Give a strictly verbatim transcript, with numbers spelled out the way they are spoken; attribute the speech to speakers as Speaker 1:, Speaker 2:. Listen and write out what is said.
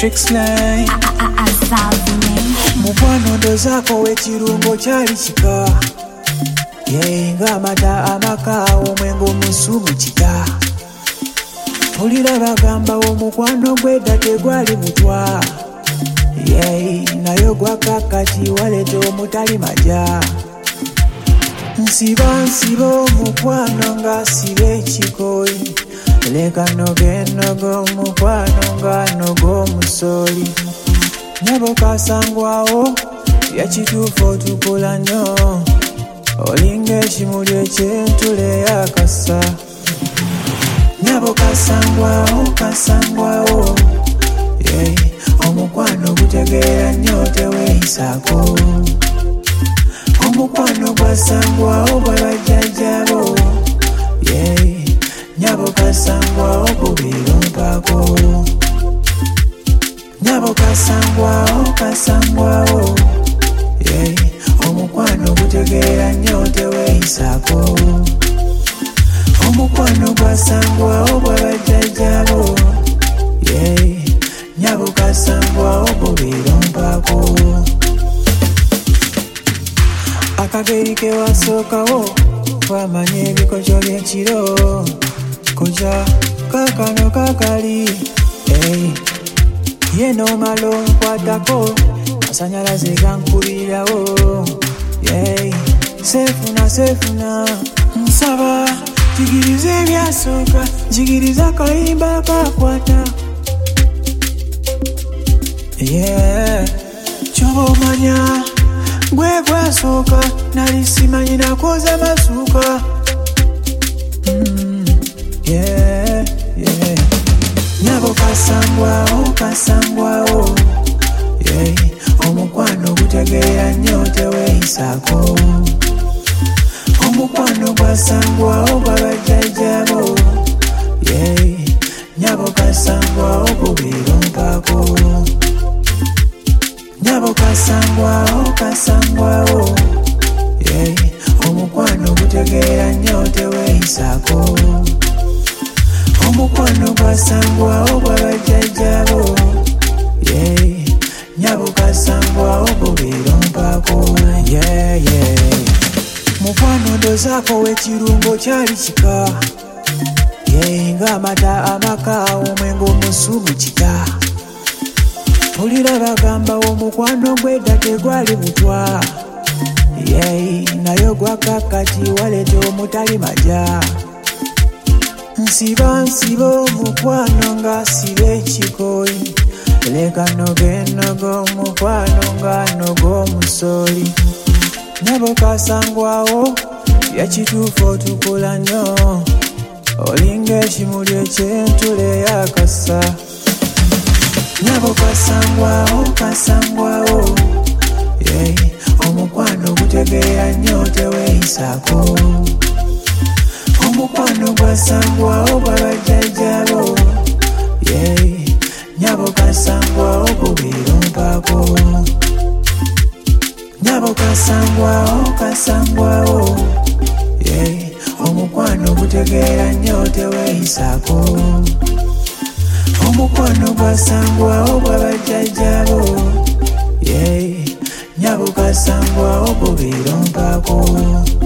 Speaker 1: Tricks nine mukwano ndozako wekirungo kyali kika yenga amata amaka omwengo musumu kika pulira bagamba omukwano gwedda tegwali mutwa yei nayo gwakakati walete omutali maja nsiba nsiba omukwano nga siba ekikoyi leka noge nogo omukwano nga nogo omusoli nyabo kasangwawo yakituufu otukola nnyo olinga ekimuli ekyentule yakasa nyabo kasangwawo kasangwawo yei omukwano gutegeera nnyo teweeyisako omukwano gwasangwawo gwabajjajjabo yei nyabo kasangwawo gubeera mpako nyabo kasangwawo kasangwawo yei omukwano gutegeera nnyo teweeyisako omukwano gwasangwawo gwabajjajjabo yei nyabo kasangwawo gubeera mpako akageri kewasookawo twamanya ebikoco by'ekiro kuja kakano kakali hey. Yeno malo nkwatako masanyalaze gankubirawo hey. Sefuna sefuna nsaba jigiriza ebyasooka jigiriza akayimba kakwata yeah. Kyoba omanya gwe gwasooka nali simanyi nakoza masuuka mm, yeah, yeah. Nyabo kasangwawo kasangwawo yeah. Omukwano gutegeera nnyo teweeyisako omukwano gwasangwawo gwabajjajjabo yeah. Nyabo kasangwawo gubeera mpako nyabo kasangwawo kasangwawo yei omukwano gutegeera nnyo teweeyisako omukwano gwasangwawo gwabajjajjabo yei nyabo kasangwawo gubeera mpako yeah, yeah. mukwano ndozaako wekirungo kyali kika yei ng'amata amaka omwengo musumu kika pulira bagamba omukwano gwedda tegwali mutwa yei nayo gwakakati walete omutali maja nsiba nsiba omukwano nga siba ekikoyi leka noge nogo omukwano nga nogo omusoli nyabo kasangwawo yakituufu otukola nnyo olinga ekimuli ekyentule yakasa nyabo kasangwawo kasangwawo yei omukwano gutegeera nnyo teweeyisako omukwano gwasangwawo gwabajjajjabo yei nyabo kasangwawo gubeera mpako nyabo kasangwawo kasangwawo yei omukwano gutegeera nnyo teweeyisako omukwano gwasangwawo gwabajjajjabo yei nyabo kasangwawo gubeera mpako